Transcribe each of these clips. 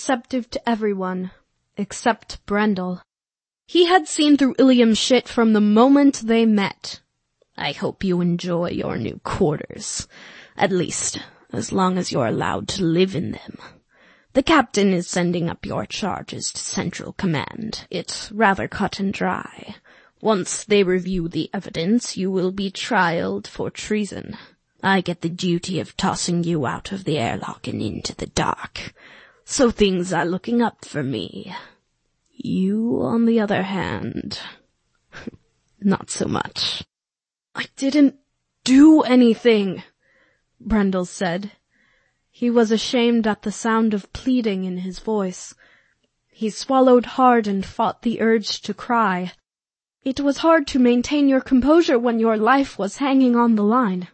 receptive to everyone, except Brendel. He had seen through Ilium's shit from the moment they met. I hope you enjoy your new quarters. At least, as long as you're allowed to live in them. The captain is sending up your charges to Central Command. It's rather cut and dry. Once they review the evidence, you will be trialed for treason. I get the duty of tossing you out of the airlock and into the dark. So things are looking up for me. You, on the other hand, not so much. I didn't do anything, Brendel said. He was ashamed at the sound of pleading in his voice. He swallowed hard and fought the urge to cry. It was hard to maintain your composure when your life was hanging on the line.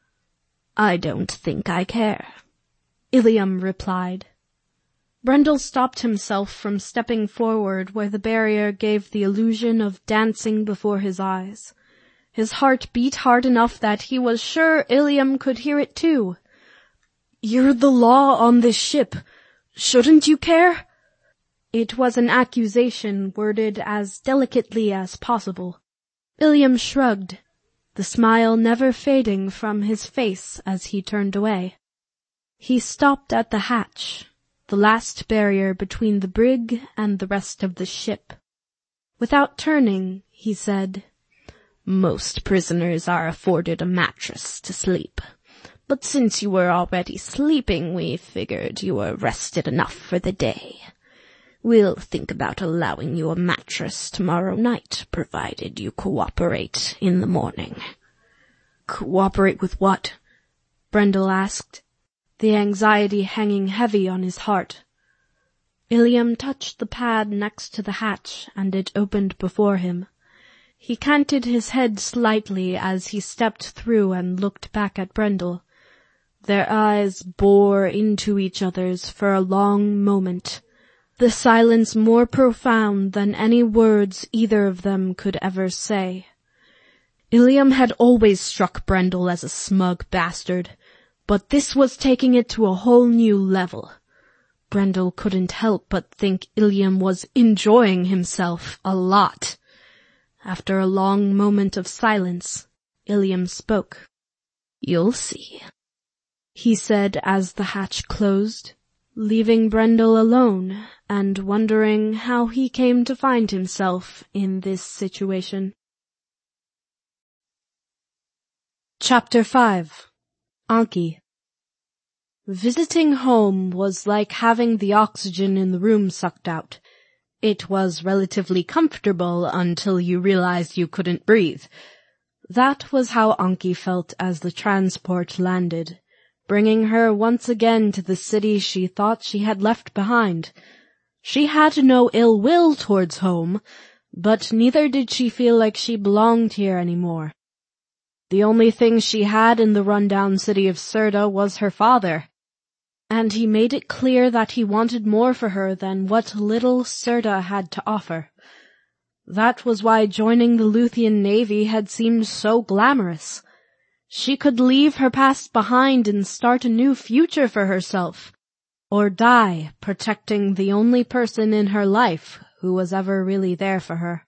I don't think I care, Ilium replied. Brendel stopped himself from stepping forward where the barrier gave the illusion of dancing before his eyes. His heart beat hard enough that he was sure Ilium could hear it too. You're the law on this ship. Shouldn't you care? It was an accusation worded as delicately as possible. Ilium shrugged, the smile never fading from his face as he turned away. He stopped at the hatch, the last barrier between the brig and the rest of the ship. Without turning, he said, Most prisoners are afforded a mattress to sleep. But since you were already sleeping, we figured you were rested enough for the day. We'll think about allowing you a mattress tomorrow night, provided you cooperate in the morning. Cooperate with what? Brendel asked, the anxiety hanging heavy on his heart. Ilium touched the pad next to the hatch, and it opened before him. He canted his head slightly as he stepped through and looked back at Brendel. Their eyes bore into each other's for a long moment, the silence more profound than any words either of them could ever say. Ilium had always struck Brendel as a smug bastard, but this was taking it to a whole new level. Brendel couldn't help but think Ilium was enjoying himself a lot. After a long moment of silence, Ilium spoke. You'll see, he said as the hatch closed, leaving Brendel alone and wondering how he came to find himself in this situation. Chapter 5. Anki. Visiting home was like having the oxygen in the room sucked out. It was relatively comfortable until you realized you couldn't breathe. That was how Anki felt as the transport landed, bringing her once again to the city she thought she had left behind. She had no ill will towards home, but neither did she feel like she belonged here anymore. The only thing she had in the rundown city of Serda was her father, and he made it clear that he wanted more for her than what little Serda had to offer. That was why joining the Luthian Navy had seemed so glamorous. She could leave her past behind and start a new future for herself, or die protecting the only person in her life who was ever really there for her.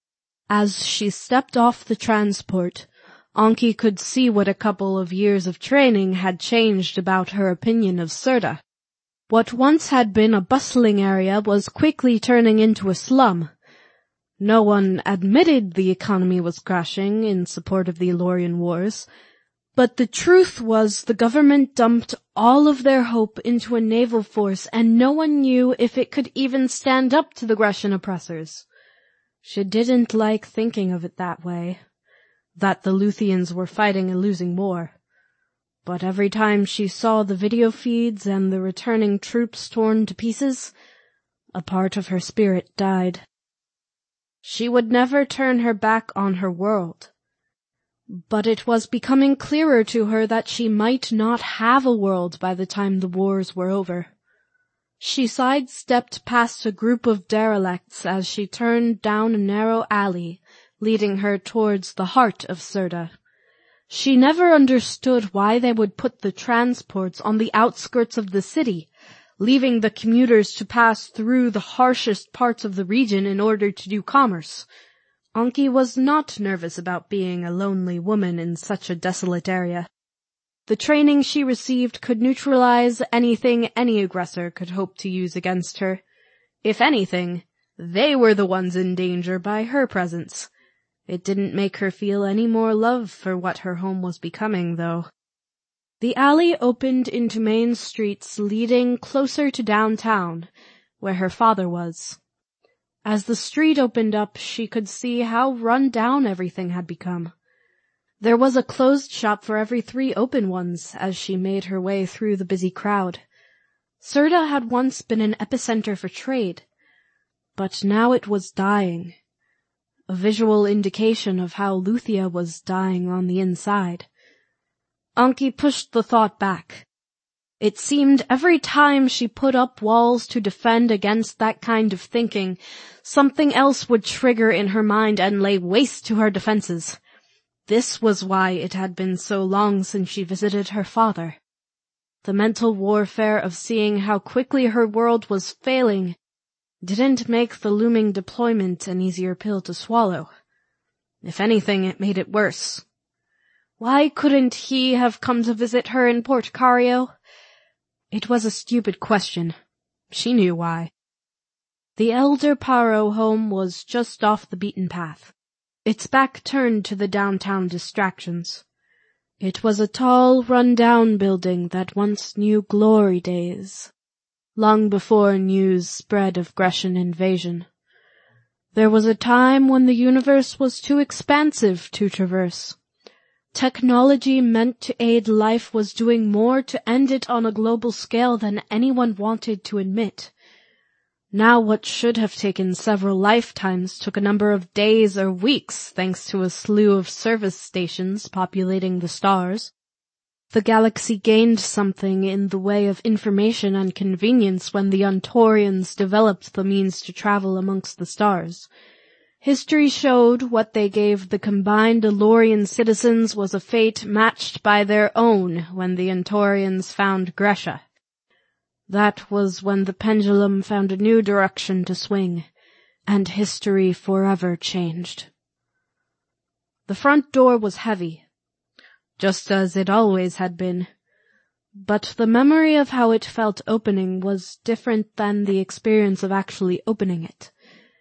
As she stepped off the transport, Anki could see what a couple of years of training had changed about her opinion of Serda. What once had been a bustling area was quickly turning into a slum. No one admitted the economy was crashing in support of the Elorian Wars, but the truth was the government dumped all of their hope into a naval force, and no one knew if it could even stand up to the Grecian oppressors. She didn't like thinking of it that way, that the Luthians were fighting a losing war. But every time she saw the video feeds and the returning troops torn to pieces, a part of her spirit died. She would never turn her back on her world. But it was becoming clearer to her that she might not have a world by the time the wars were over. She sidestepped past a group of derelicts as she turned down a narrow alley, leading her towards the heart of Serda. She never understood why they would put the transports on the outskirts of the city, leaving the commuters to pass through the harshest parts of the region in order to do commerce. Anki was not nervous about being a lonely woman in such a desolate area. The training she received could neutralize anything any aggressor could hope to use against her. If anything, they were the ones in danger by her presence. It didn't make her feel any more love for what her home was becoming, though. The alley opened into main streets leading closer to downtown, where her father was. As the street opened up, she could see how run down everything had become. There was a closed shop for every 3 open ones as she made her way through the busy crowd. Serta had once been an epicenter for trade, but now it was dying. A visual indication of how Luthia was dying on the inside. Anki pushed the thought back. It seemed every time she put up walls to defend against that kind of thinking, something else would trigger in her mind and lay waste to her defenses. This was why it had been so long since she visited her father. The mental warfare of seeing how quickly her world was failing didn't make the looming deployment an easier pill to swallow. If anything, it made it worse. Why couldn't he have come to visit her in Port Cario? It was a stupid question. She knew why. The Elder Paro home was just off the beaten path, its back turned to the downtown distractions. It was a tall, run-down building that once knew glory days, long before news spread of Grecian invasion. There was a time when the universe was too expansive to traverse. Technology meant to aid life was doing more to end it on a global scale than anyone wanted to admit. Now what should have taken several lifetimes took a number of days or weeks thanks to a slew of service stations populating the stars. The galaxy gained something in the way of information and convenience when the Untorians developed the means to travel amongst the stars. History showed what they gave the combined Elorian citizens was a fate matched by their own when the Untorians found Grecia. That was when the pendulum found a new direction to swing, and history forever changed. The front door was heavy, just as it always had been, but the memory of how it felt opening was different than the experience of actually opening it.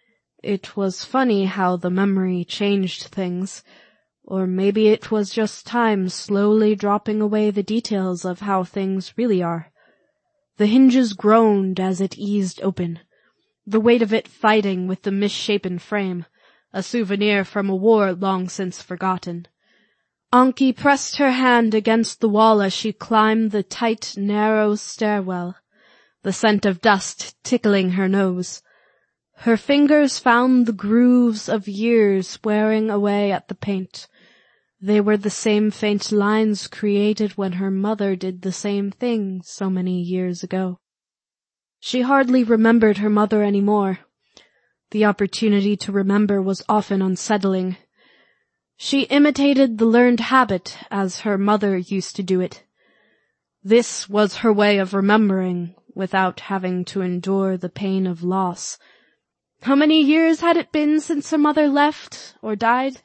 It was funny how the memory changed things, or maybe it was just time slowly dropping away the details of how things really are. The hinges groaned as it eased open, the weight of it fighting with the misshapen frame, a souvenir from a war long since forgotten. Anki pressed her hand against the wall as she climbed the tight, narrow stairwell, the scent of dust tickling her nose. Her fingers found the grooves of years wearing away at the paint. They were the same faint lines created when her mother did the same thing so many years ago. She hardly remembered her mother anymore. The opportunity to remember was often unsettling. She imitated the learned habit as her mother used to do it. This was her way of remembering without having to endure the pain of loss. How many years had it been since her mother left or died?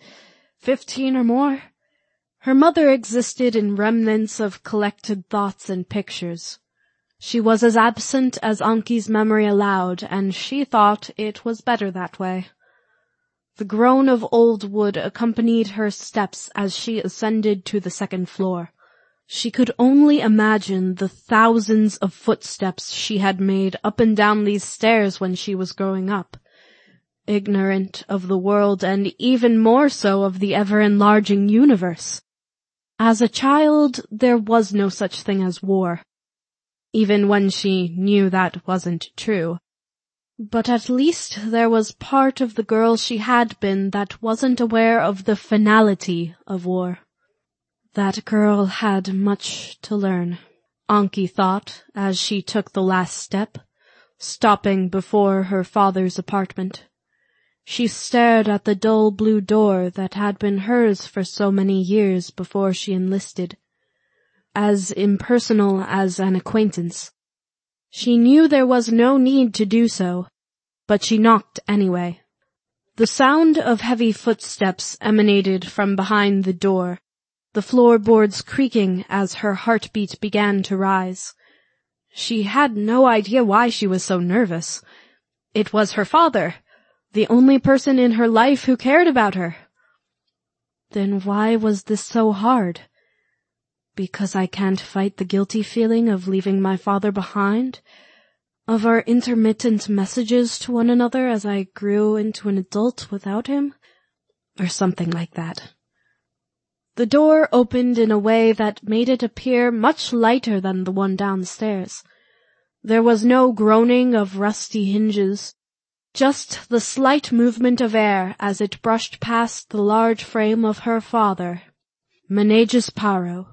15 or more? Her mother existed in remnants of collected thoughts and pictures. She was as absent as Anki's memory allowed, and she thought it was better that way. The groan of old wood accompanied her steps as she ascended to the 2nd floor. She could only imagine the thousands of footsteps she had made up and down these stairs when she was growing up, ignorant of the world and even more so of the ever-enlarging universe. As a child, there was no such thing as war, even when she knew that wasn't true. But at least there was part of the girl she had been that wasn't aware of the finality of war. That girl had much to learn, Anki thought as she took the last step, stopping before her father's apartment. She stared at the dull blue door that had been hers for so many years before she enlisted, as impersonal as an acquaintance. She knew there was no need to do so, but she knocked anyway. The sound of heavy footsteps emanated from behind the door, the floorboards creaking as her heartbeat began to rise. She had no idea why she was so nervous. It was her father, the only person in her life who cared about her. Then why was this so hard? Because I can't fight the guilty feeling of leaving my father behind? Of our intermittent messages to one another as I grew into an adult without him? Or something like that. The door opened in a way that made it appear much lighter than the one downstairs. There was no groaning of rusty hinges, just the slight movement of air as it brushed past the large frame of her father, Menageus Paro.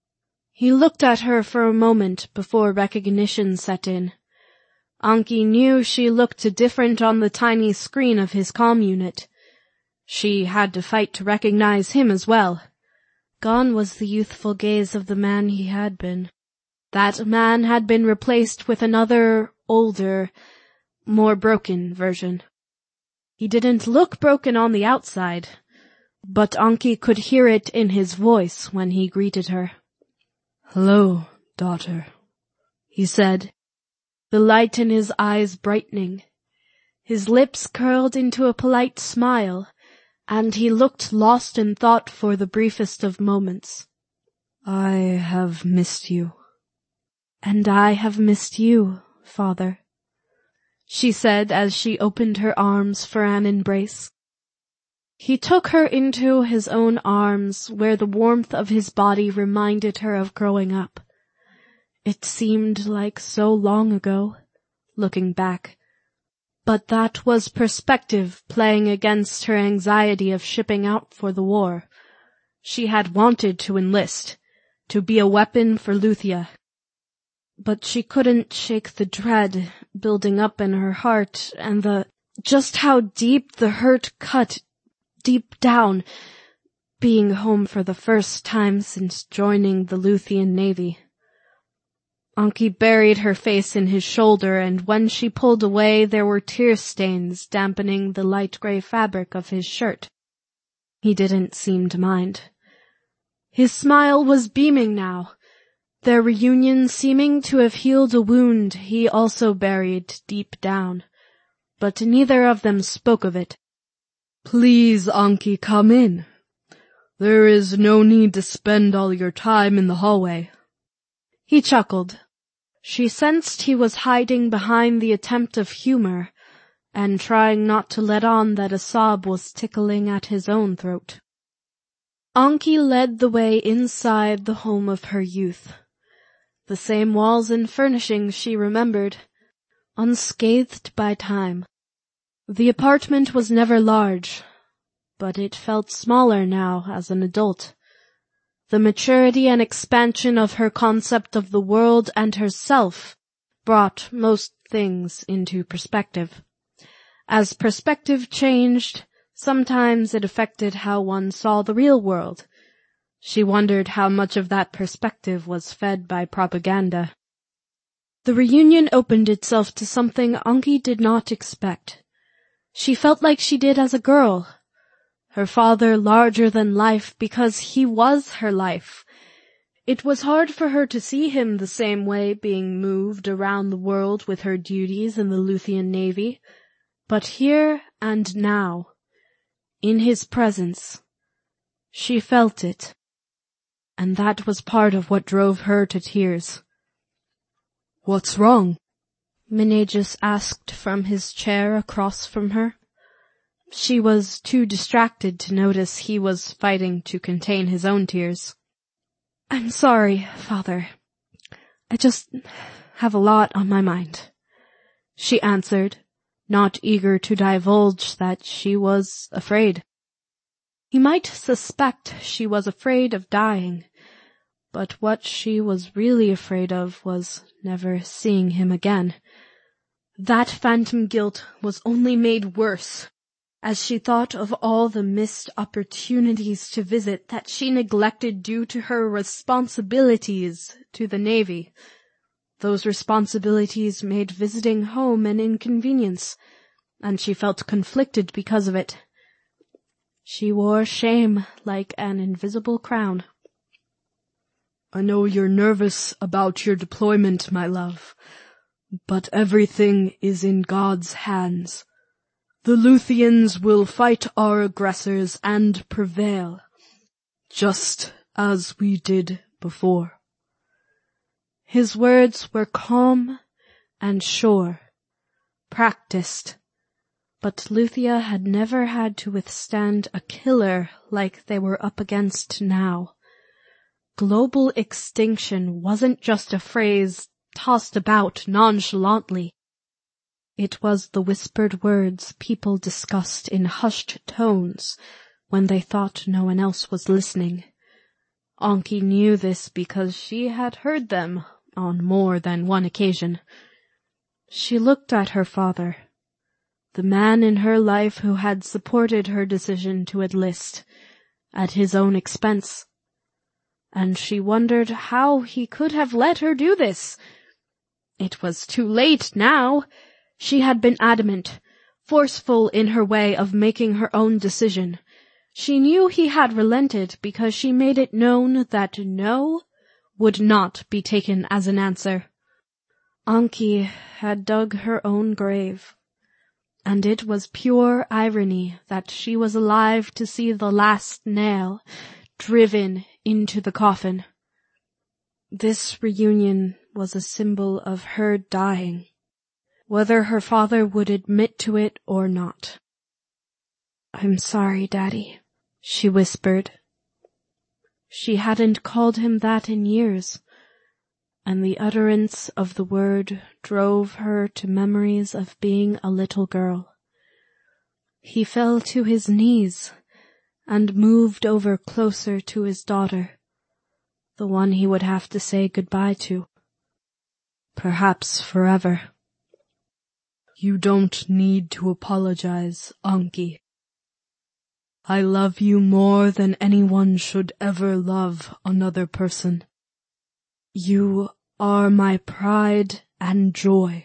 He looked at her for a moment before recognition set in. Anki knew she looked different on the tiny screen of his comm unit. She had to fight to recognize him as well. Gone was the youthful gaze of the man he had been. That man had been replaced with another, older, more broken version. He didn't look broken on the outside, but Anki could hear it in his voice when he greeted her. "Hello, daughter," he said, the light in his eyes brightening. His lips curled into a polite smile, and he looked lost in thought for the briefest of moments. "I have missed you." "And I have missed you, father," she said as she opened her arms for an embrace. He took her into his own arms, where the warmth of his body reminded her of growing up. It seemed like so long ago, looking back. But that was perspective playing against her anxiety of shipping out for the war. She had wanted to enlist, to be a weapon for Luthia. But she couldn't shake the dread building up in her heart and just how deep the hurt cut deep down, being home for the first time since joining the Luthian Navy. Anki buried her face in his shoulder, and when she pulled away there were tear stains dampening the light gray fabric of his shirt. He didn't seem to mind. His smile was beaming now, their reunion seeming to have healed a wound he also buried deep down. But neither of them spoke of it. "Please, Anki, come in. There is no need to spend all your time in the hallway." He chuckled. She sensed he was hiding behind the attempt of humor and trying not to let on that a sob was tickling at his own throat. Anki led the way inside the home of her youth. The same walls and furnishings she remembered, unscathed by time. The apartment was never large, but it felt smaller now as an adult. The maturity and expansion of her concept of the world and herself brought most things into perspective. As perspective changed, sometimes it affected how one saw the real world. She wondered how much of that perspective was fed by propaganda. The reunion opened itself to something Anki did not expect. She felt like she did as a girl. Her father larger than life because he was her life. It was hard for her to see him the same way, being moved around the world with her duties in the Luthian Navy. But here and now, in his presence, she felt it. And that was part of what drove her to tears. "What's wrong?" Menageus asked from his chair across from her. She was too distracted to notice he was fighting to contain his own tears. "I'm sorry, father. I just have a lot on my mind," she answered, not eager to divulge that she was afraid. He might suspect she was afraid of dying, but what she was really afraid of was never seeing him again. That phantom guilt was only made worse as she thought of all the missed opportunities to visit that she neglected due to her responsibilities to the Navy. Those responsibilities made visiting home an inconvenience, and she felt conflicted because of it. She wore shame like an invisible crown. I know you're nervous about your deployment, my love, but everything is in God's hands. The Luthians will fight our aggressors and prevail, just as we did before. His words were calm and sure, practiced, but Luthia had never had to withstand a killer like they were up against now. Global extinction wasn't just a phrase tossed about nonchalantly. It was the whispered words people discussed in hushed tones when they thought no one else was listening. Anki knew this because she had heard them on more than one occasion. She looked at her father, the man in her life who had supported her decision to enlist, at his own expense, and she wondered how he could have let her do this. It was too late now. She had been adamant, forceful in her way of making her own decision. She knew he had relented because she made it known that no would not be taken as an answer. Anki had dug her own grave, and it was pure irony that she was alive to see the last nail driven into the coffin. This reunion was a symbol of her dying, whether her father would admit to it or not. "I'm sorry, Daddy," she whispered. She hadn't called him that in years, and the utterance of the word drove her to memories of being a little girl. He fell to his knees and moved over closer to his daughter, the one he would have to say goodbye to, perhaps forever. You don't need to apologize, Anki. I love you more than anyone should ever love another person. You are my pride and joy,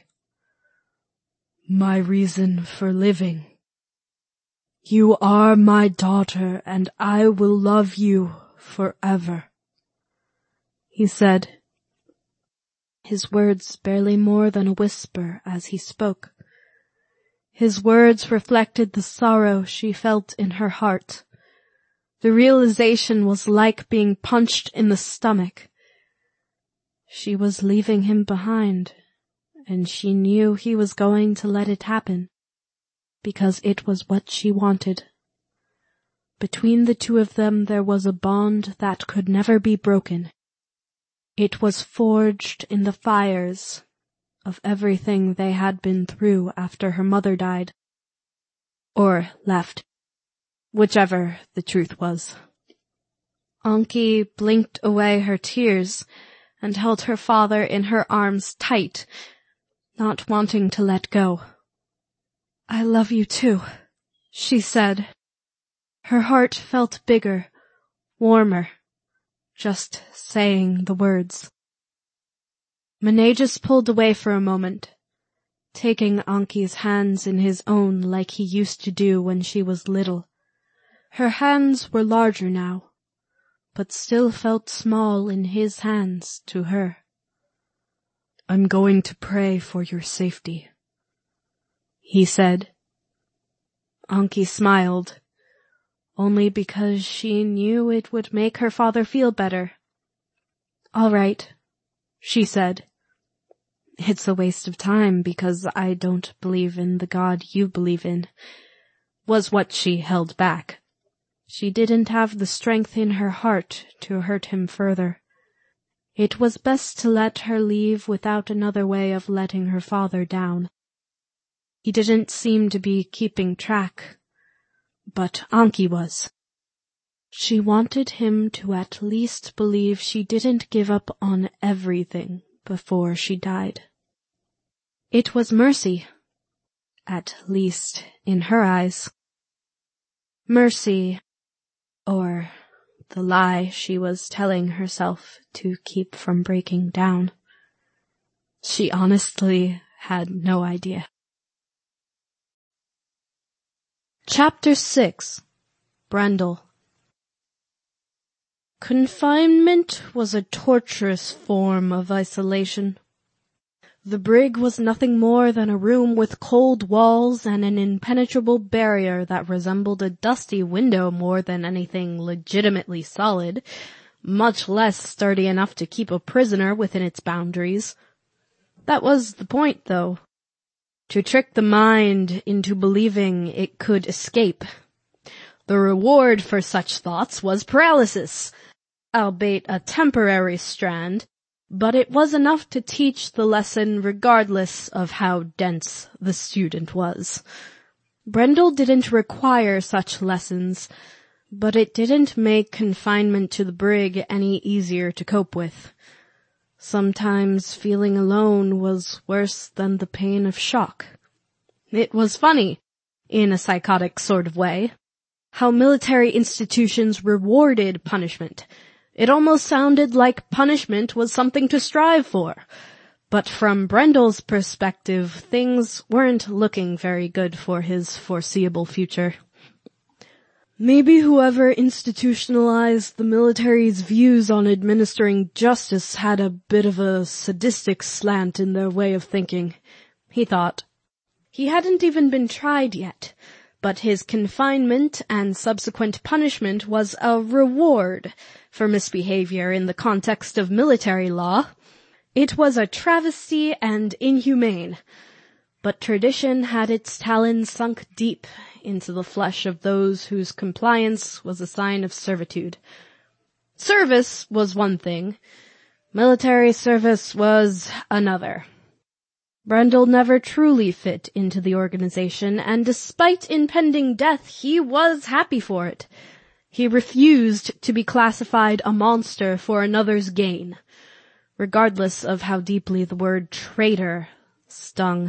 my reason for living. You are my daughter, and I will love you forever," he said, his words barely more than a whisper as he spoke. His words reflected the sorrow she felt in her heart. The realization was like being punched in the stomach. She was leaving him behind, and she knew he was going to let it happen, because it was what she wanted. Between the two of them there was a bond that could never be broken. It was forged in the fires of everything they had been through after her mother died, or left, whichever the truth was. Anki blinked away her tears and held her father in her arms tight, not wanting to let go. "I love you too," she said. Her heart felt bigger, warmer, just saying the words. Menages pulled away for a moment, taking Anki's hands in his own like he used to do when she was little. Her hands were larger now, but still felt small in his hands to her. "I'm going to pray for your safety," he said. Anki smiled, only because she knew it would make her father feel better. "All right," she said. "It's a waste of time because I don't believe in the God you believe in," was what she held back. She didn't have the strength in her heart to hurt him further. It was best to let her leave without another way of letting her father down. He didn't seem to be keeping track, but Anki was. She wanted him to at least believe she didn't give up on everything before she died. It was mercy, at least in her eyes. Mercy, or the lie she was telling herself to keep from breaking down. She honestly had no idea. Chapter 6. Brendel. Confinement was a torturous form of isolation. The brig was nothing more than a room with cold walls and an impenetrable barrier that resembled a dusty window more than anything legitimately solid, much less sturdy enough to keep a prisoner within its boundaries. That was the point, though. To trick the mind into believing it could escape. The reward for such thoughts was paralysis, albeit a temporary strand, but it was enough to teach the lesson regardless of how dense the student was. Brendel didn't require such lessons, but it didn't make confinement to the brig any easier to cope with. Sometimes feeling alone was worse than the pain of shock. It was funny, in a psychotic sort of way, how military institutions rewarded punishment. It almost sounded like punishment was something to strive for. But from Brendel's perspective, things weren't looking very good for his foreseeable future. Maybe whoever institutionalized the military's views on administering justice had a bit of a sadistic slant in their way of thinking, he thought. He hadn't even been tried yet, but his confinement and subsequent punishment was a reward for misbehavior in the context of military law. It was a travesty and inhumane, but tradition had its talons sunk deep into the flesh of those whose compliance was a sign of servitude. Service was one thing. Military service was another. Brendel never truly fit into the organization, and despite impending death, he was happy for it. He refused to be classified a monster for another's gain, regardless of how deeply the word traitor stung.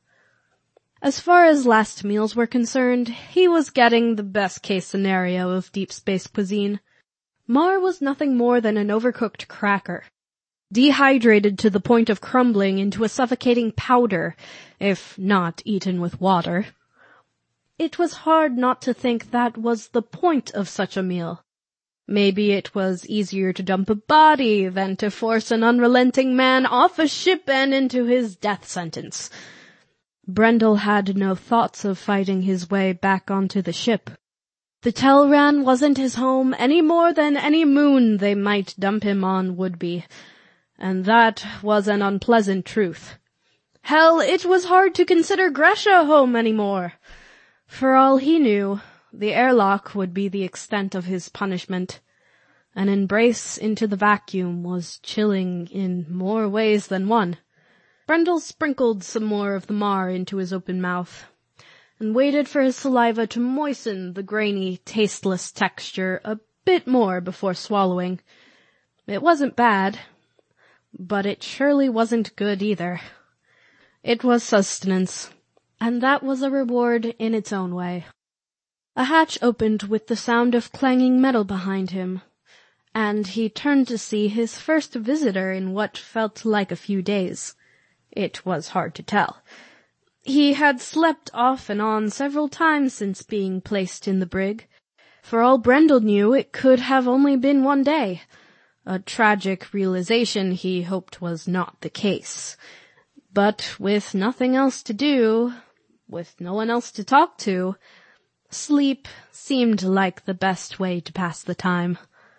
As far as last meals were concerned, he was getting the best-case scenario of deep space cuisine. Mar was nothing more than an overcooked cracker, dehydrated to the point of crumbling into a suffocating powder, if not eaten with water. It was hard not to think that was the point of such a meal. Maybe it was easier to dump a body than to force an unrelenting man off a ship and into his death sentence. Brendel had no thoughts of fighting his way back onto the ship. The Telran wasn't his home any more than any moon they might dump him on would be, and that was an unpleasant truth. Hell, it was hard to consider Gresha home anymore. For all he knew, the airlock would be the extent of his punishment. An embrace into the vacuum was chilling in more ways than one. Brendel sprinkled some more of the mar into his open mouth, and waited for his saliva to moisten the grainy, tasteless texture a bit more before swallowing. It wasn't bad, but it surely wasn't good either. It was sustenance, and that was a reward in its own way. A hatch opened with the sound of clanging metal behind him, and he turned to see his first visitor in what felt like a few days. It was hard to tell. He had slept off and on several times since being placed in the brig. For all Brendel knew, it could have only been one day. A tragic realization he hoped was not the case. But with nothing else to do, with no one else to talk to, sleep seemed like the best way to pass the time.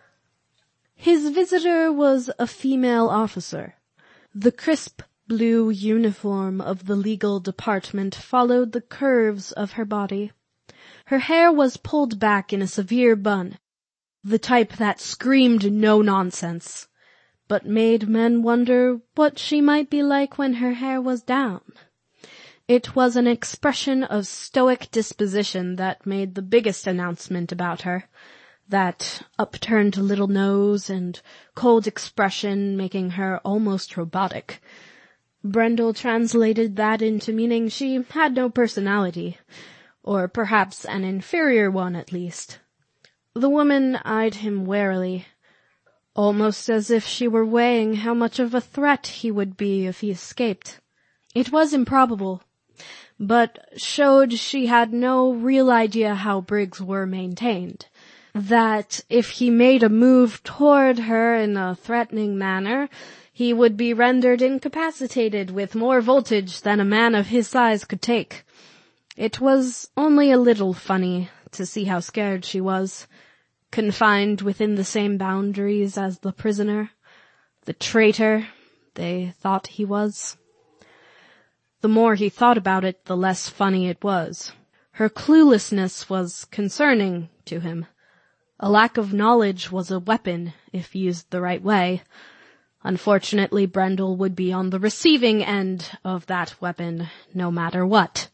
His visitor was a female officer. The crisp blue uniform of the legal department followed the curves of her body. Her hair was pulled back in a severe bun, the type that screamed no nonsense, but made men wonder what she might be like when her hair was down. It was an expression of stoic disposition that made the biggest announcement about her, that upturned little nose and cold expression making her almost robotic. Brendel translated that into meaning she had no personality, or perhaps an inferior one at least. The woman eyed him warily. almost as if she were weighing how much of a threat he would be if he escaped. It was improbable, but showed she had no real idea how Briggs were maintained. That if he made a move toward her in a threatening manner, he would be rendered incapacitated with more voltage than a man of his size could take. It was only a little funny to see how scared she was, confined within the same boundaries as the prisoner, the traitor they thought he was. The more he thought about it, the less funny it was. Her cluelessness was concerning to him. A lack of knowledge was a weapon if used the right way. Unfortunately, Brendel would be on the receiving end of that weapon, no matter what.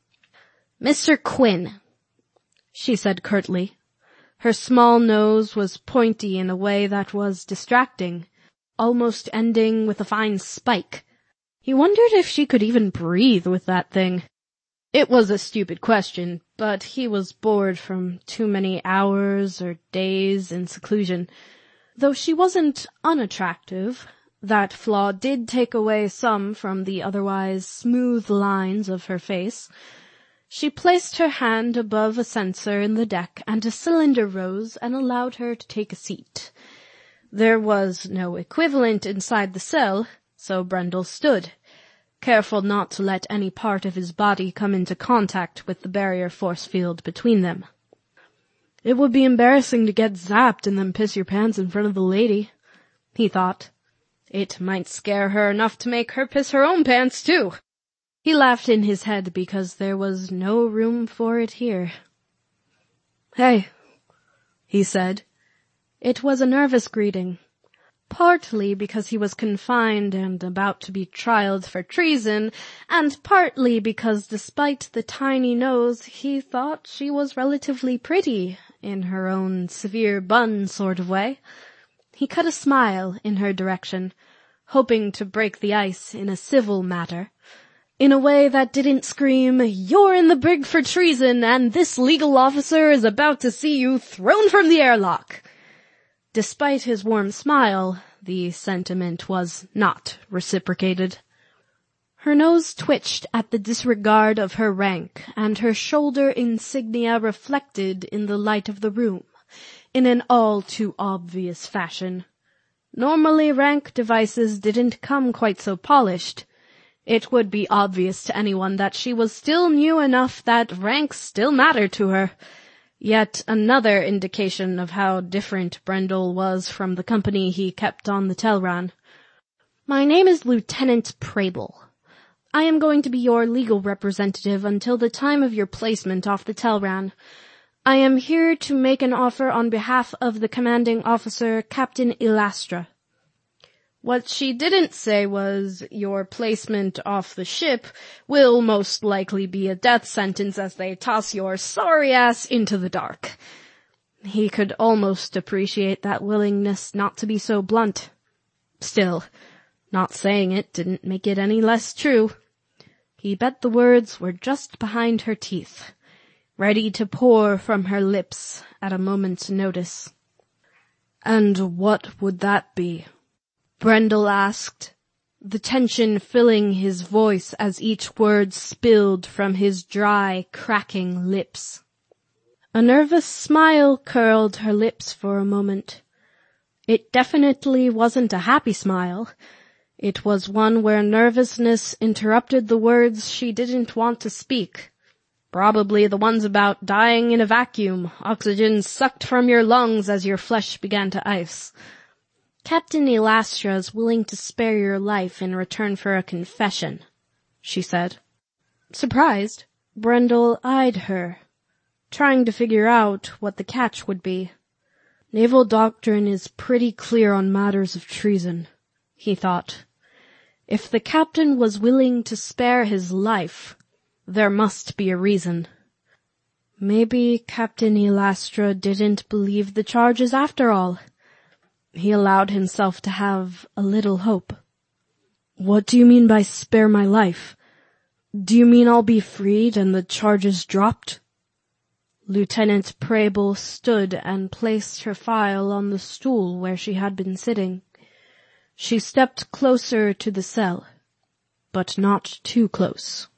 "Mr. Quinn," she said curtly. Her small nose was pointy in a way that was distracting, almost ending with a fine spike. He wondered if she could even breathe with that thing. It was a stupid question, but he was bored from too many hours or days in seclusion. Though she wasn't unattractive, that flaw did take away some from the otherwise smooth lines of her face. She placed her hand above a sensor in the deck, and a cylinder rose and allowed her to take a seat. There was no equivalent inside the cell, so Brendel stood, careful not to let any part of his body come into contact with the barrier force field between them. "It would be embarrassing to get zapped and then piss your pants in front of the lady," he thought. It might scare her enough to make her piss her own pants, too. He laughed in his head because there was no room for it here. "Hey," he said. It was a nervous greeting, partly because he was confined and about to be trialed for treason, and partly because despite the tiny nose, he thought she was relatively pretty in her own severe bun sort of way. He cut a smile in her direction, hoping to break the ice in a civil matter, in a way that didn't scream, "You're in the brig for treason, and this legal officer is about to see you thrown from the airlock." Despite his warm smile, the sentiment was not reciprocated. Her nose twitched at the disregard of her rank, and her shoulder insignia reflected in the light of the room, in an all too obvious fashion. Normally rank devices didn't come quite so polished. It would be obvious to anyone that she was still new enough that rank still mattered to her. Yet another indication of how different Brendel was from the company he kept on the Telran. "My name is Lieutenant Prabel. I am going to be your legal representative until the time of your placement off the Telran. I am here to make an offer on behalf of the commanding officer, Captain Elastra." What she didn't say was, "Your placement off the ship will most likely be a death sentence as they toss your sorry ass into the dark." He could almost appreciate that willingness not to be so blunt. Still, not saying it didn't make it any less true. He bet the words were just behind her teeth, ready to pour from her lips at a moment's notice. "And what would that be?" Brendel asked, the tension filling his voice as each word spilled from his dry, cracking lips. A nervous smile curled her lips for a moment. It definitely wasn't a happy smile. It was one where nervousness interrupted the words she didn't want to speak. Probably the ones about dying in a vacuum, oxygen sucked from your lungs as your flesh began to ice. "Captain Elastra is willing to spare your life in return for a confession," she said. Surprised, Brendel eyed her, trying to figure out what the catch would be. Naval doctrine is pretty clear on matters of treason, he thought. If the captain was willing to spare his life, there must be a reason. Maybe Captain Elastra didn't believe the charges after all. He allowed himself to have a little hope. "What do you mean by spare my life? Do you mean I'll be freed and the charges dropped?" Lieutenant Preble stood and placed her file on the stool where she had been sitting. She stepped closer to the cell, but not too close.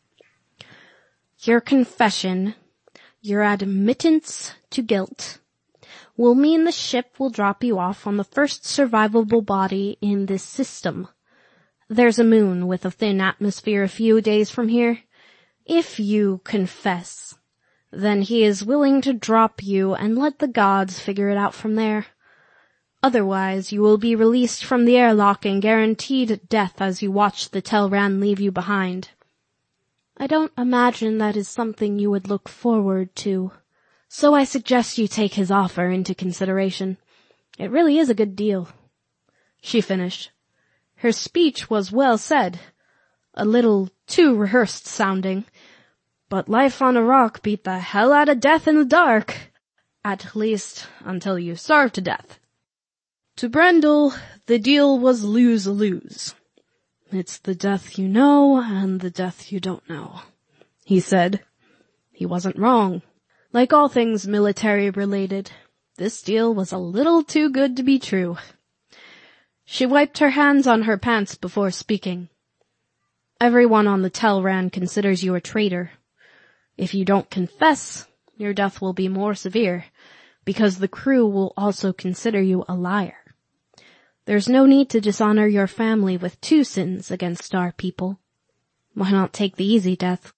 Your confession, your admittance to guilt, will mean the ship will drop you off on the first survivable body in this system. There's a moon with a thin atmosphere a few days from here. If you confess, then he is willing to drop you and let the gods figure it out from there. Otherwise, you will be released from the airlock and guaranteed death as you watch the Telran leave you behind. I don't imagine that is something you would look forward to, so I suggest you take his offer into consideration. It really is a good deal. She finished. Her speech was well said, a little too rehearsed sounding, but life on a rock beat the hell out of death in the dark, at least until you starve to death. To Brendel, the deal was lose-lose. It's the death you know and the death you don't know, he said. He wasn't wrong. Like all things military-related, this deal was a little too good to be true. She wiped her hands on her pants before speaking. Everyone on the Telran considers you a traitor. If you don't confess, your death will be more severe, because the crew will also consider you a liar. There's no need to dishonor your family with 2 sins against our people. Why not take the easy death?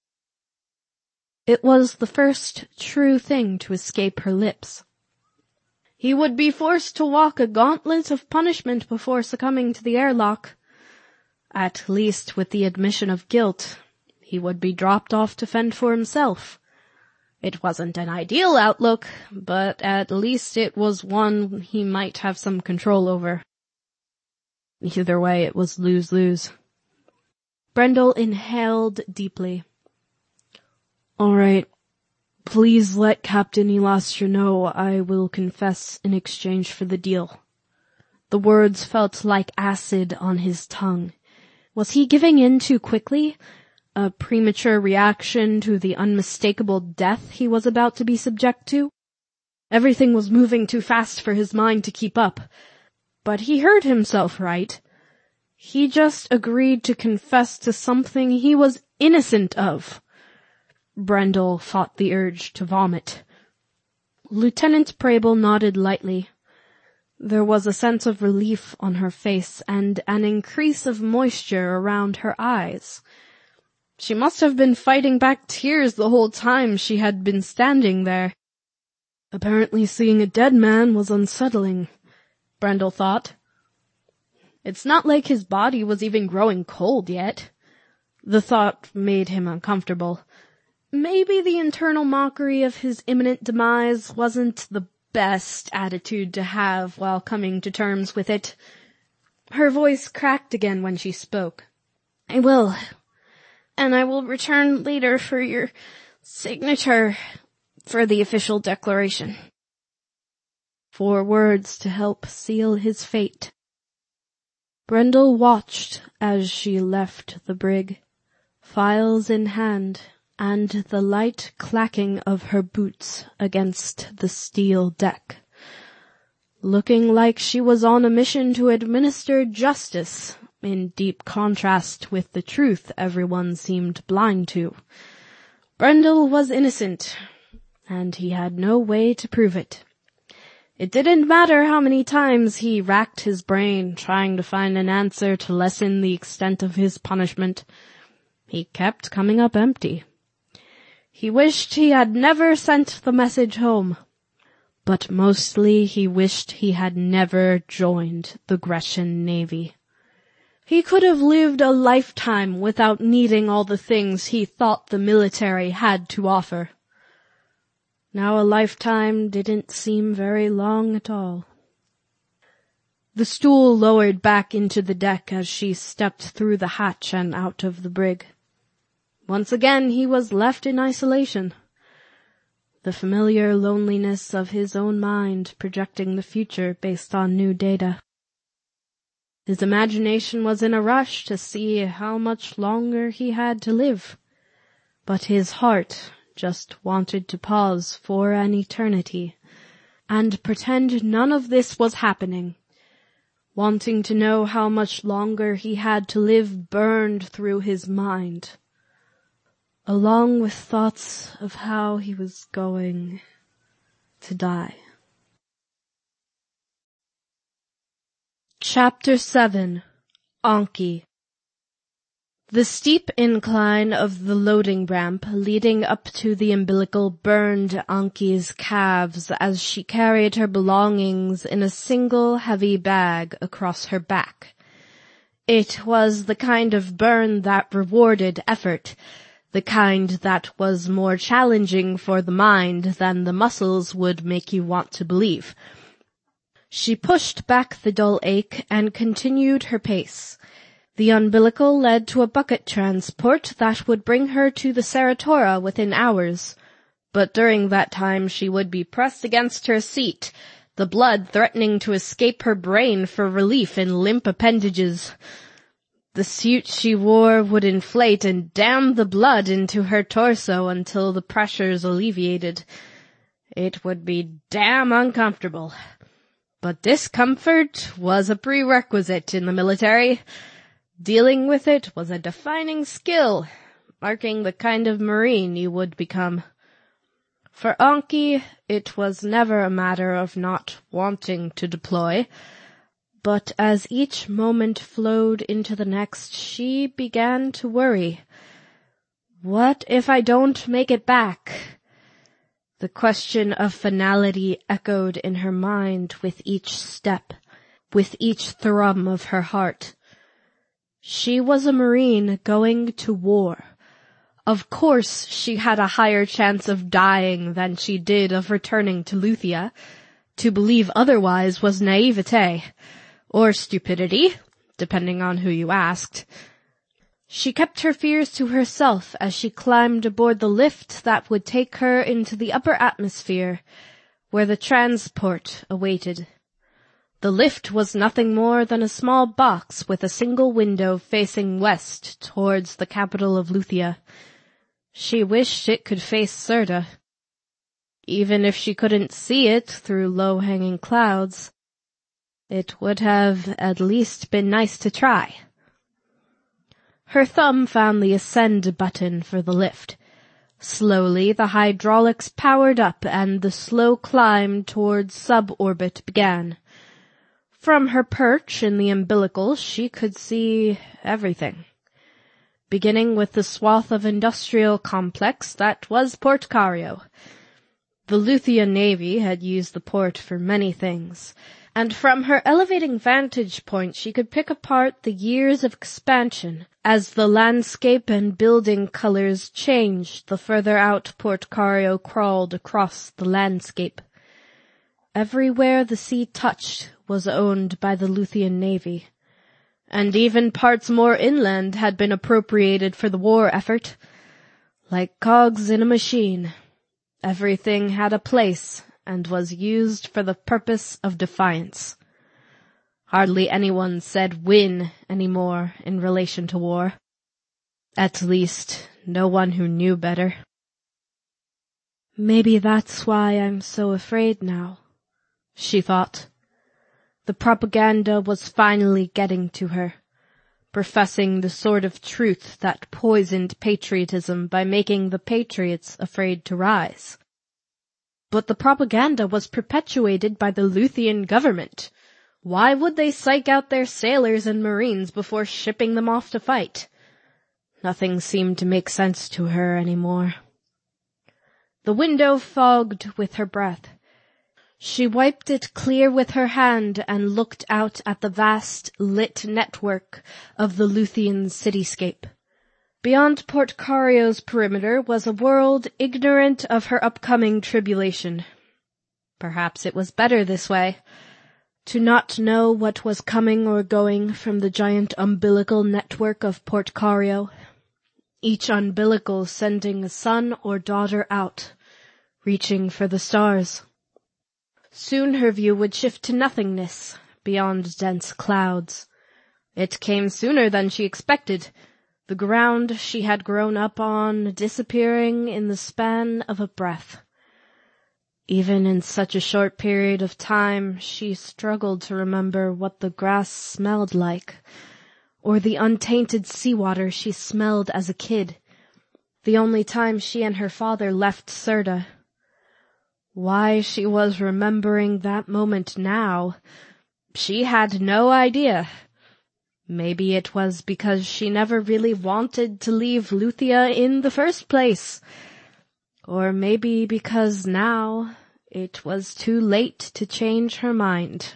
It was the first true thing to escape her lips. He would be forced to walk a gauntlet of punishment before succumbing to the airlock. At least with the admission of guilt, he would be dropped off to fend for himself. It wasn't an ideal outlook, but at least it was one he might have some control over. Either way, it was lose-lose. Brendel inhaled deeply. All right. Please let Captain Elastra know I will confess in exchange for the deal. The words felt like acid on his tongue. Was he giving in too quickly? A premature reaction to the unmistakable death he was about to be subject to? Everything was moving too fast for his mind to keep up. But he heard himself right. He just agreed to confess to something he was innocent of. Brendel fought the urge to vomit. Lieutenant Preble nodded lightly. There was a sense of relief on her face and an increase of moisture around her eyes. She must have been fighting back tears the whole time she had been standing there. Apparently seeing a dead man was unsettling, Brendel thought. It's not like his body was even growing cold yet. The thought made him uncomfortable. Maybe the internal mockery of his imminent demise wasn't the best attitude to have while coming to terms with it. Her voice cracked again when she spoke. I will. And I will return later for your signature for the official declaration. 4 words to help seal his fate. Brendel watched as she left the brig, files in hand, and the light clacking of her boots against the steel deck. Looking like she was on a mission to administer justice, in deep contrast with the truth everyone seemed blind to. Brendel was innocent, and he had no way to prove it. It didn't matter how many times he racked his brain trying to find an answer to lessen the extent of his punishment. He kept coming up empty. He wished he had never sent the message home, but mostly he wished he had never joined the Grecian Navy. He could have lived a lifetime without needing all the things he thought the military had to offer. Now a lifetime didn't seem very long at all. The stool lowered back into the deck as she stepped through the hatch and out of the brig. Once again he was left in isolation. The familiar loneliness of his own mind projecting the future based on new data. His imagination was in a rush to see how much longer he had to live, but his heart just wanted to pause for an eternity and pretend none of this was happening. Wanting to know how much longer he had to live burned through his mind, along with thoughts of how he was going to die. Chapter 7. Anki. The steep incline of the loading ramp leading up to the umbilical burned Anki's calves as she carried her belongings in a single heavy bag across her back. It was the kind of burn that rewarded effort, the kind that was more challenging for the mind than the muscles would make you want to believe. She pushed back the dull ache and continued her pace. The umbilical led to a bucket transport that would bring her to the Saratora within hours, but during that time she would be pressed against her seat, the blood threatening to escape her brain for relief in limp appendages. The suit she wore would inflate and dam the blood into her torso until the pressures alleviated. It would be damn uncomfortable. But discomfort was a prerequisite in the military. Dealing with it was a defining skill, marking the kind of Marine you would become. For Anki, it was never a matter of not wanting to deploy, but as each moment flowed into the next, she began to worry. What if I don't make it back? The question of finality echoed in her mind with each step, with each thrum of her heart. She was a Marine going to war. Of course she had a higher chance of dying than she did of returning to Luthia. To believe otherwise was naivete, or stupidity, depending on who you asked. She kept her fears to herself as she climbed aboard the lift that would take her into the upper atmosphere, where the transport awaited. The lift was nothing more than a small box with a single window facing west towards the capital of Luthia. She wished it could face Serta. Even if she couldn't see it through low-hanging clouds, it would have at least been nice to try. Her thumb found the ascend button for the lift. Slowly the hydraulics powered up and the slow climb towards suborbit began. From her perch in the umbilical, she could see everything. Beginning with the swath of industrial complex that was Port Cario. The Luthia Navy had used the port for many things, and from her elevating vantage point she could pick apart the years of expansion as the landscape and building colors changed the further out Port Cario crawled across the landscape. Everywhere the sea touched was owned by the Luthian Navy, and even parts more inland had been appropriated for the war effort. Like cogs in a machine, everything had a place and was used for the purpose of defiance. Hardly anyone said win anymore in relation to war. At least, no one who knew better. Maybe that's why I'm so afraid now, she thought. The propaganda was finally getting to her, professing the sort of truth that poisoned patriotism by making the patriots afraid to rise. But the propaganda was perpetuated by the Luthian government. Why would they psych out their sailors and marines before shipping them off to fight? Nothing seemed to make sense to her anymore. The window fogged with her breath. She wiped it clear with her hand and looked out at the vast, lit network of the Luthian cityscape. Beyond Port Cario's perimeter was a world ignorant of her upcoming tribulation. Perhaps it was better this way, to not know what was coming or going from the giant umbilical network of Port Cario, each umbilical sending a son or daughter out, reaching for the stars. Soon her view would shift to nothingness, beyond dense clouds. It came sooner than she expected. the ground she had grown up on disappearing in the span of a breath. Even in such a short period of time, she struggled to remember what the grass smelled like, or the untainted seawater she smelled as a kid, the only time she and her father left Serta. Why she was remembering that moment now, she had no idea. Maybe it was because she never really wanted to leave Luthia in the first place. Or maybe because now it was too late to change her mind.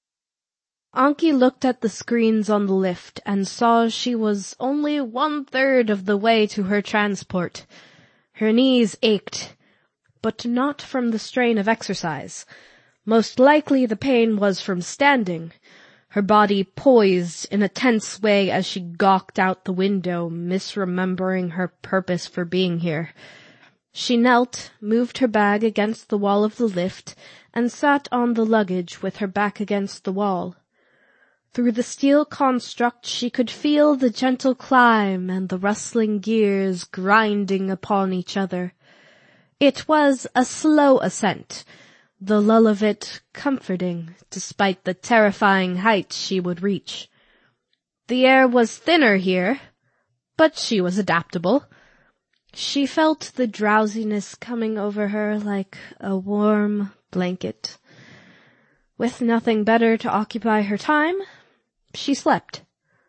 Anki looked at the screens on the lift and saw she was only 1/3 of the way to her transport. Her knees ached, but not from the strain of exercise. Most likely the pain was from standing, her body poised in a tense way as she gawked out the window, misremembering her purpose for being here. She knelt, moved her bag against the wall of the lift, and sat on the luggage with her back against the wall. Through the steel construct she could feel the gentle climb and the rustling gears grinding upon each other. It was a slow ascent, the lull of it comforting despite the terrifying heights she would reach. The air was thinner here, but she was adaptable. She felt the drowsiness coming over her like a warm blanket. With nothing better to occupy her time, she slept.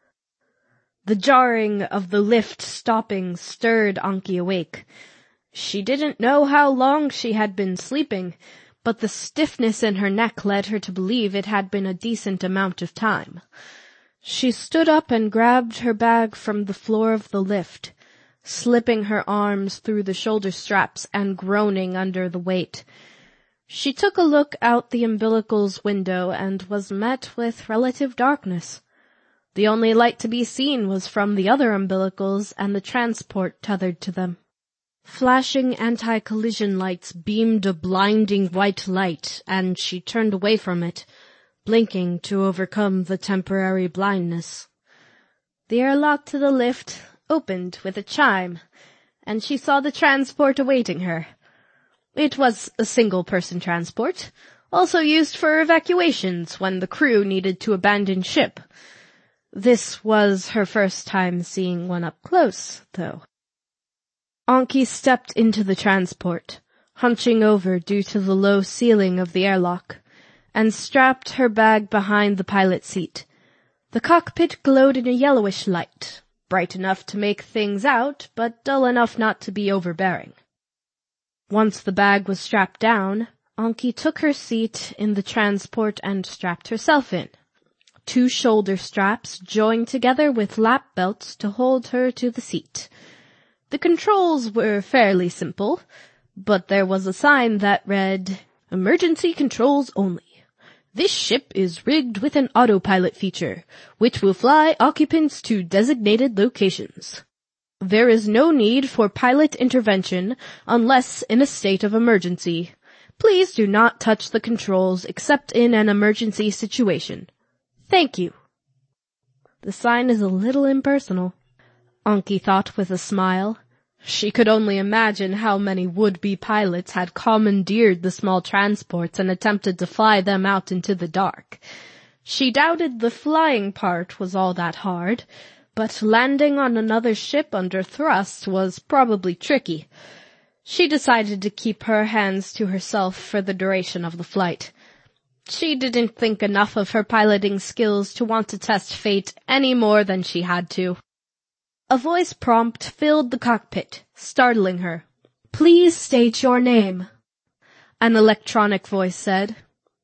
The jarring of the lift stopping stirred Anki awake. She didn't know how long she had been sleeping, but the stiffness in her neck led her to believe it had been a decent amount of time. She stood up and grabbed her bag from the floor of the lift, slipping her arms through the shoulder straps and groaning under the weight. She took a look out the umbilical's window and was met with relative darkness. The only light to be seen was from the other umbilicals and the transport tethered to them. Flashing anti-collision lights beamed a blinding white light, and she turned away from it, blinking to overcome the temporary blindness. The airlock to the lift opened with a chime, and she saw the transport awaiting her. It was a single-person transport, also used for evacuations when the crew needed to abandon ship. This was her first time seeing one up close, though. Anki stepped into the transport, hunching over due to the low ceiling of the airlock, and strapped her bag behind the pilot seat. The cockpit glowed in a yellowish light, bright enough to make things out, but dull enough not to be overbearing. Once the bag was strapped down, Anki took her seat in the transport and strapped herself in. 2 shoulder straps joined together with lap belts to hold her to the seat. The controls were fairly simple, but there was a sign that read, "Emergency controls only. This ship is rigged with an autopilot feature, which will fly occupants to designated locations. There is no need for pilot intervention unless in a state of emergency. Please do not touch the controls except in an emergency situation. Thank you." The sign is a little impersonal, Anki thought with a smile. She could only imagine how many would-be pilots had commandeered the small transports and attempted to fly them out into the dark. She doubted the flying part was all that hard, but landing on another ship under thrust was probably tricky. She decided to keep her hands to herself for the duration of the flight. She didn't think enough of her piloting skills to want to test fate any more than she had to. A voice prompt filled the cockpit, startling her. "Please state your name," an electronic voice said.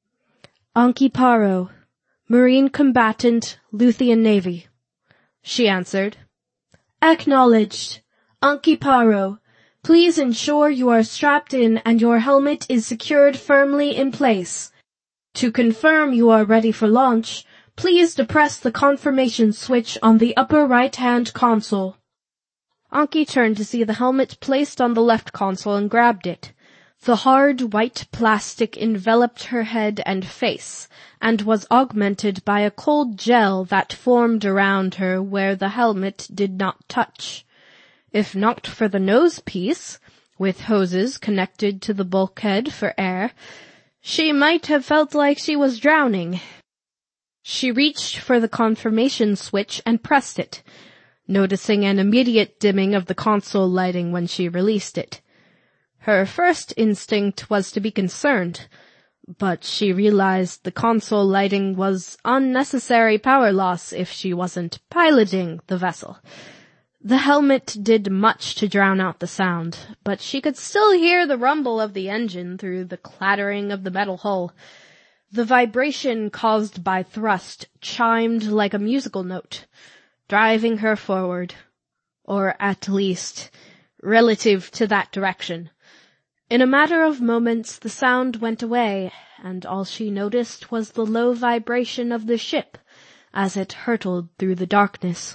"Anki Paro, Marine Combatant, Luthian Navy," she answered. "Acknowledged. Anki Paro, please ensure you are strapped in and your helmet is secured firmly in place. To confirm you are ready for launch, please depress the confirmation switch on the upper right-hand console." Anki turned to see the helmet placed on the left console and grabbed it. The hard white plastic enveloped her head and face, and was augmented by a cold gel that formed around her where the helmet did not touch. If not for the nose piece, with hoses connected to the bulkhead for air, she might have felt like she was drowning. She reached for the confirmation switch and pressed it, noticing an immediate dimming of the console lighting when she released it. Her first instinct was to be concerned, but she realized the console lighting was unnecessary power loss if she wasn't piloting the vessel. The helmet did much to drown out the sound, but she could still hear the rumble of the engine through the clattering of the metal hull. The vibration caused by thrust chimed like a musical note, driving her forward, or at least relative to that direction. In a matter of moments the sound went away, and all she noticed was the low vibration of the ship as it hurtled through the darkness.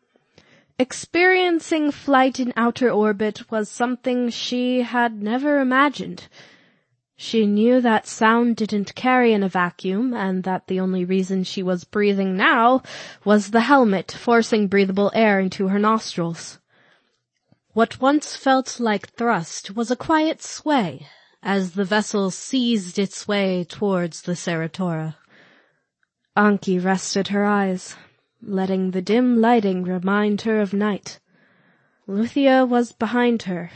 Experiencing flight in outer orbit was something she had never imagined. She knew that sound didn't carry in a vacuum, and that the only reason she was breathing now was the helmet forcing breathable air into her nostrils. What once felt like thrust was a quiet sway as the vessel seized its way towards the Ceratoria. Anki rested her eyes, letting the dim lighting remind her of night. Luthia was behind her,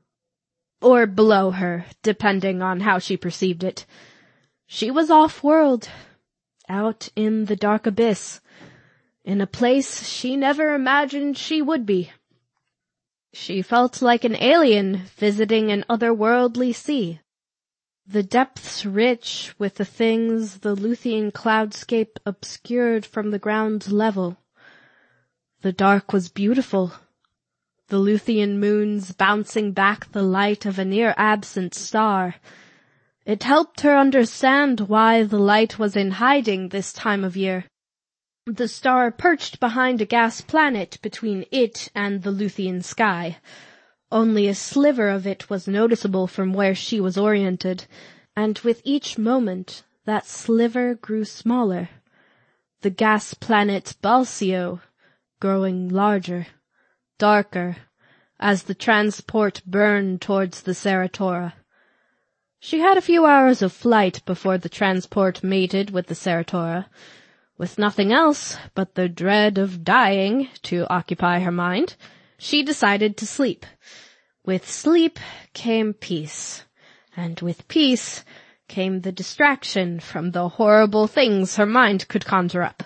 or below her, depending on how she perceived it. She was off-world, out in the dark abyss, in a place she never imagined she would be. She felt like an alien visiting an otherworldly sea. The depths rich with the things the Luthian cloudscape obscured from the ground level. The dark was beautiful, the Luthian moons bouncing back the light of a near-absent star. It helped her understand why the light was in hiding this time of year. The star perched behind a gas planet between it and the Luthian sky. Only a sliver of it was noticeable from where she was oriented, and with each moment that sliver grew smaller. The gas planet Balsio growing larger, darker, as the transport burned towards the Ceratoria. She had a few hours of flight before the transport mated with the Ceratoria. With nothing else but the dread of dying to occupy her mind, she decided to sleep. With sleep came peace, and with peace came the distraction from the horrible things her mind could conjure up.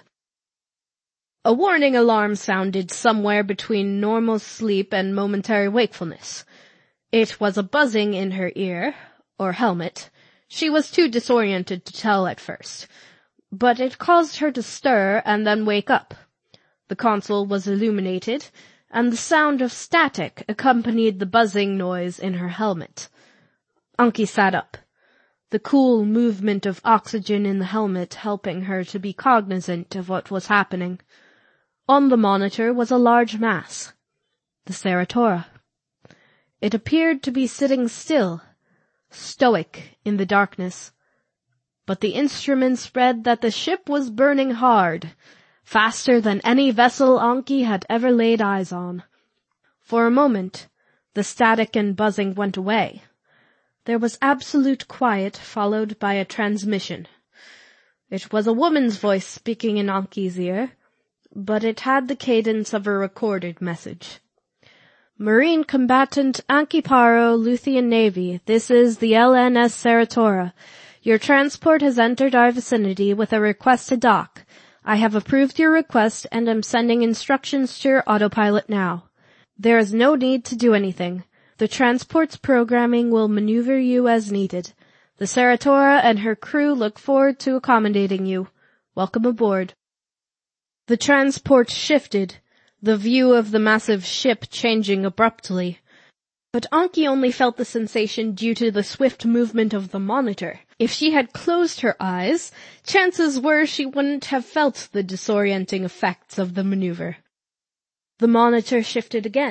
A warning alarm sounded somewhere between normal sleep and momentary wakefulness. It was a buzzing in her ear, or helmet. She was too disoriented to tell at first, but it caused her to stir and then wake up. The console was illuminated, and the sound of static accompanied the buzzing noise in her helmet. Anki sat up, the cool movement of oxygen in the helmet helping her to be cognizant of what was happening. On the monitor was a large mass, the Ceratoria. It appeared to be sitting still, stoic in the darkness, but the instruments read that the ship was burning hard, faster than any vessel Anki had ever laid eyes on. For a moment, the static and buzzing went away. There was absolute quiet, followed by a transmission. It was a woman's voice speaking in Anki's ear, but it had the cadence of a recorded message. Marine Combatant Anki Paro, Luthian Navy, this is the LNS Ceratoria. Your transport has entered our vicinity with a request to dock. I have approved your request and am sending instructions to your autopilot now. There is no need to do anything. The transport's programming will maneuver you as needed. The Ceratoria and her crew look forward to accommodating you. Welcome aboard. The transport shifted, the view of the massive ship changing abruptly. But Anki only felt the sensation due to the swift movement of the monitor. If she had closed her eyes, chances were she wouldn't have felt the disorienting effects of the maneuver. The monitor shifted again,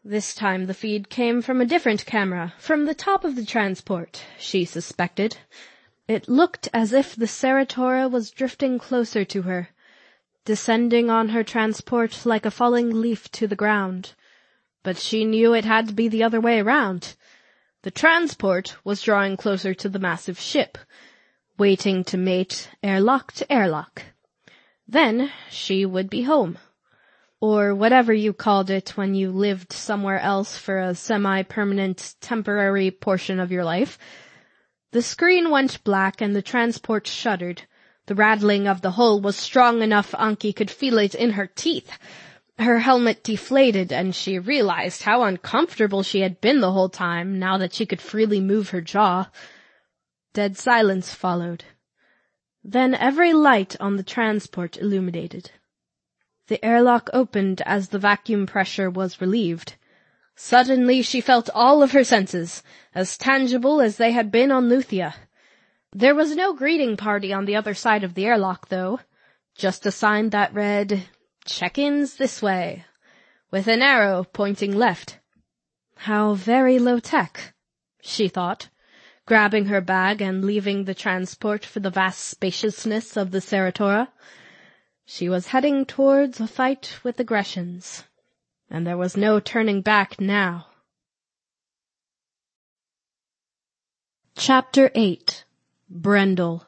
This time the feed came from a different camera, from the top of the transport, she suspected. It looked as if the Ceratora was drifting closer to her, descending on her transport like a falling leaf to the ground. But she knew it had to be the other way around. The transport was drawing closer to the massive ship, waiting to mate airlock to airlock. Then she would be home. Or whatever you called it when you lived somewhere else for a semi-permanent, temporary portion of your life. The screen went black and the transport shuddered. The rattling of the hull was strong enough Anki could feel it in her teeth. Her helmet deflated and she realized how uncomfortable she had been the whole time now that she could freely move her jaw. Dead silence followed. Then every light on the transport illuminated. The airlock opened as the vacuum pressure was relieved. Suddenly she felt all of her senses, as tangible as they had been on Luthia. There was no greeting party on the other side of the airlock, though. Just a sign that read, "Check-ins this way," with an arrow pointing left. How very low-tech, she thought, grabbing her bag and leaving the transport for the vast spaciousness of the Ceratora. She was heading towards a fight with aggressions, and there was no turning back now. Chapter 8. Brendel.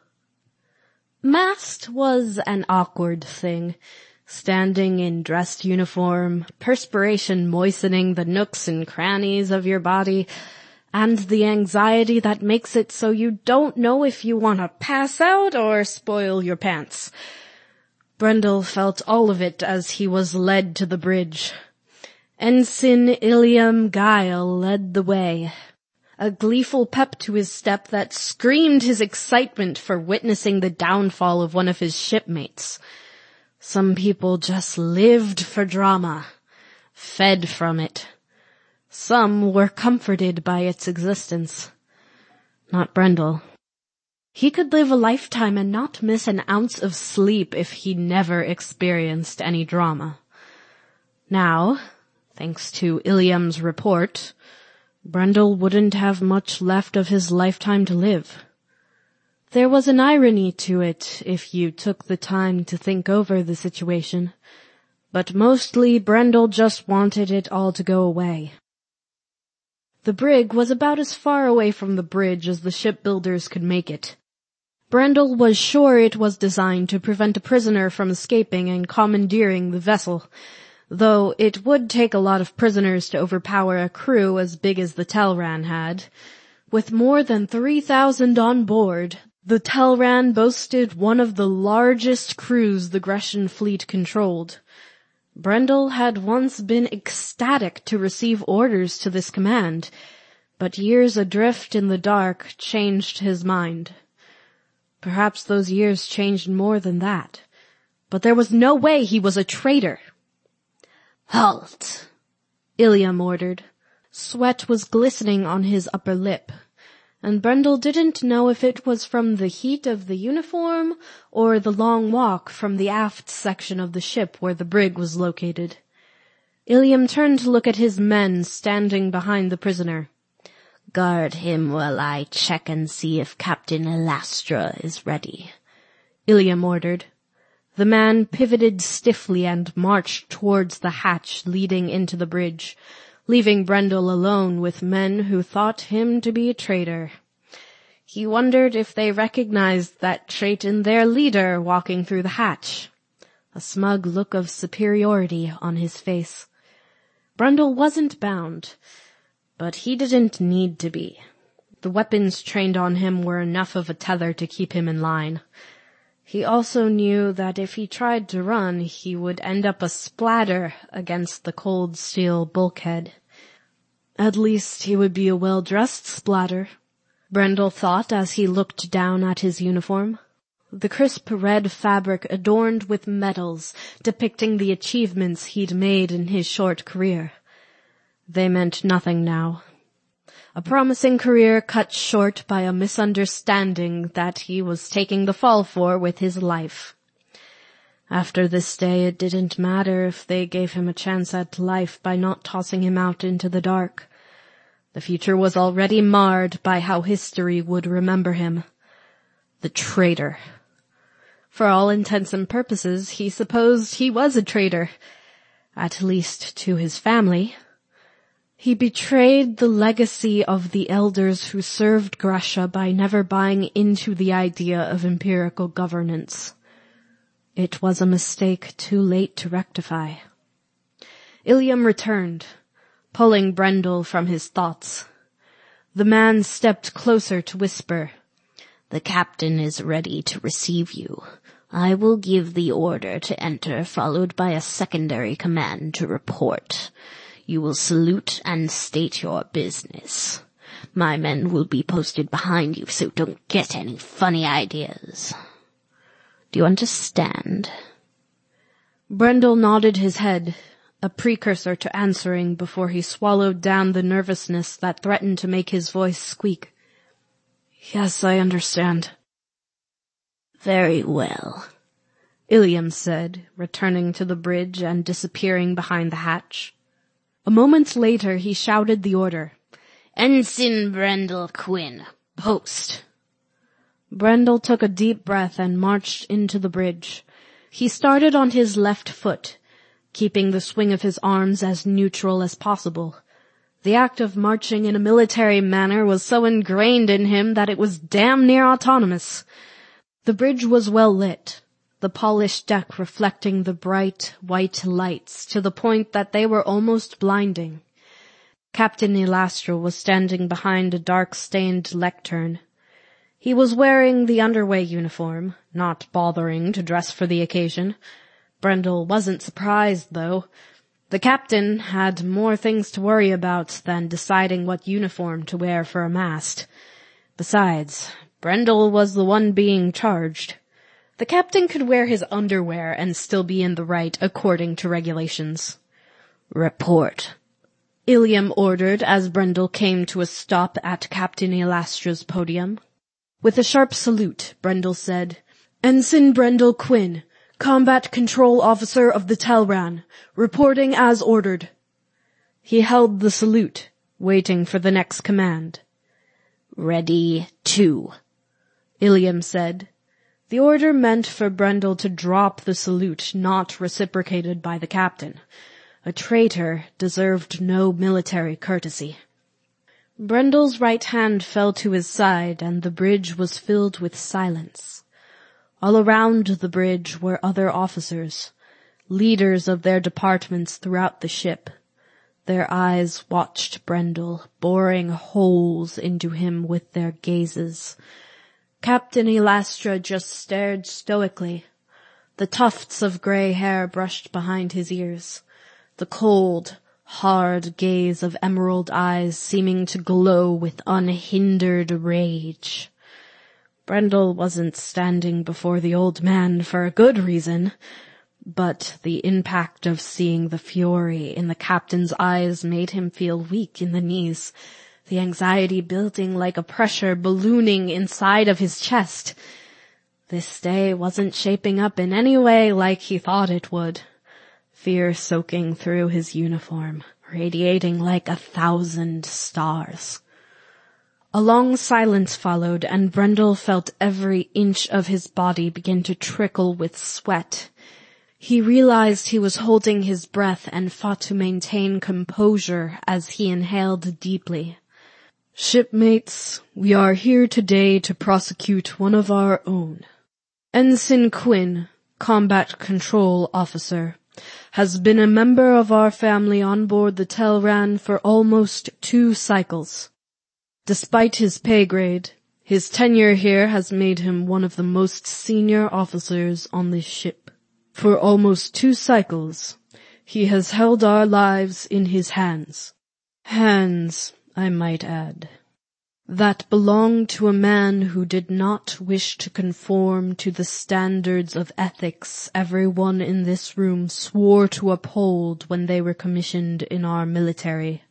Mast was an awkward thing, standing in dress uniform, perspiration moistening the nooks and crannies of your body, and the anxiety that makes it so you don't know if you want to pass out or spoil your pants. Brendel felt all of it as he was led to the bridge. Ensign Ilium Guile led the way, a gleeful pep to his step that screamed his excitement for witnessing the downfall of one of his shipmates. Some people just lived for drama, fed from it. Some were comforted by its existence. Not Brendel. He could live a lifetime and not miss an ounce of sleep if he never experienced any drama. Now, thanks to Ilium's report, Brendel wouldn't have much left of his lifetime to live. There was an irony to it if you took the time to think over the situation, but mostly Brendel just wanted it all to go away. The brig was about as far away from the bridge as the shipbuilders could make it. Brendel was sure it was designed to prevent a prisoner from escaping and commandeering the vessel, though it would take a lot of prisoners to overpower a crew as big as the Telran had. With more than 3,000 on board, the Telran boasted one of the largest crews the Grecian fleet controlled. Brendel had once been ecstatic to receive orders to this command, but years adrift in the dark changed his mind. Perhaps those years changed more than that, but there was no way he was a traitor. "Halt!" Ilium ordered. Sweat was glistening on his upper lip, and Brendel didn't know if it was from the heat of the uniform or the long walk from the aft section of the ship where the brig was located. Ilium turned to look at his men standing behind the prisoner. "Guard him while I check and see if Captain Elastra is ready," Ilium ordered. The man pivoted stiffly and marched towards the hatch leading into the bridge, leaving Brendel alone with men who thought him to be a traitor. He wondered if they recognized that trait in their leader walking through the hatch. A smug look of superiority on his face. Brendel wasn't bound, but he didn't need to be. The weapons trained on him were enough of a tether to keep him in line. He also knew that if he tried to run, he would end up a splatter against the cold steel bulkhead. At least he would be a well-dressed splatter, Brendel thought as he looked down at his uniform. The crisp red fabric adorned with medals depicting the achievements he'd made in his short career. They meant nothing now. A promising career cut short by a misunderstanding that he was taking the fall for with his life. After this day, it didn't matter if they gave him a chance at life by not tossing him out into the dark. The future was already marred by how history would remember him. The traitor. For all intents and purposes, he supposed he was a traitor. At least to his family. He betrayed the legacy of the elders who served Gresha by never buying into the idea of empirical governance. It was a mistake too late to rectify. Ilium returned, pulling Brendel from his thoughts. The man stepped closer to whisper, "The captain is ready to receive you. I will give the order to enter, followed by a secondary command to report. You will salute and state your business. My men will be posted behind you, so don't get any funny ideas. Do you understand?" Brendel nodded his head, a precursor to answering before he swallowed down the nervousness that threatened to make his voice squeak. "Yes, I understand." "Very well," Ilium said, returning to the bridge and disappearing behind the hatch. A moment later he shouted the order, "Ensign Brendel Quinn, post." Brendel took a deep breath and marched into the bridge. He started on his left foot, keeping the swing of his arms as neutral as possible. The act of marching in a military manner was so ingrained in him that it was damn near autonomous. The bridge was well lit, the polished deck reflecting the bright white lights to the point that they were almost blinding. Captain Elastro was standing behind a dark-stained lectern. He was wearing the underway uniform, not bothering to dress for the occasion. Brendel wasn't surprised, though. The captain had more things to worry about than deciding what uniform to wear for a mast. Besides, Brendel was the one being charged. The captain could wear his underwear and still be in the right according to regulations. "Report," Ilium ordered as Brendel came to a stop at Captain Elastro's podium. With a sharp salute, Brendel said, "Ensign Brendel Quinn, Combat Control Officer of the Telran, reporting as ordered." He held the salute, waiting for the next command. "Ready, two," Ilium said. The order meant for Brendel to drop the salute not reciprocated by the captain. A traitor deserved no military courtesy. Brendel's right hand fell to his side, and the bridge was filled with silence. All around the bridge were other officers, leaders of their departments throughout the ship. Their eyes watched Brendel, boring holes into him with their gazes. Captain Elastra just stared stoically. The tufts of grey hair brushed behind his ears. The cold, hard gaze of emerald eyes seeming to glow with unhindered rage. Brendel wasn't standing before the old man for a good reason, but the impact of seeing the fury in the captain's eyes made him feel weak in the knees, the anxiety building like a pressure ballooning inside of his chest. This day wasn't shaping up in any way like he thought it would. Fear soaking through his uniform, radiating like 1,000 stars. A long silence followed, and Brendel felt every inch of his body begin to trickle with sweat. He realized he was holding his breath and fought to maintain composure as he inhaled deeply. "Shipmates, we are here today to prosecute one of our own. Ensign Quinn, Combat Control Officer, has been a member of our family on board the Telran for almost 2 cycles. Despite his pay grade, his tenure here has made him one of the most senior officers on this ship. For almost 2 cycles, he has held our lives in his hands. Hands, I might add, that belonged to a man who did not wish to conform to the standards of ethics everyone in this room swore to uphold when they were commissioned in our military.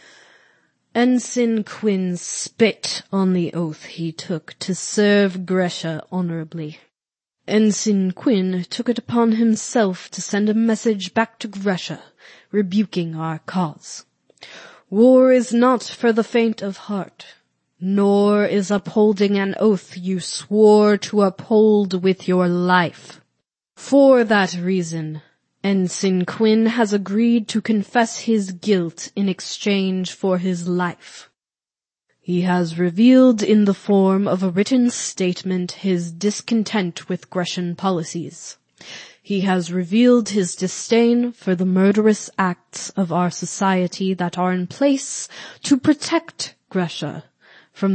Ensign Quinn spit on the oath he took to serve Gresha honorably. Ensign Quinn took it upon himself to send a message back to Gresha, rebuking our cause. War is not for the faint of heart, nor is upholding an oath you swore to uphold with your life. For that reason, Ensign Quinn has agreed to confess his guilt in exchange for his life. He has revealed in the form of a written statement his discontent with Grecian policies. He has revealed his disdain for the murderous acts of our society that are in place to protect Gresha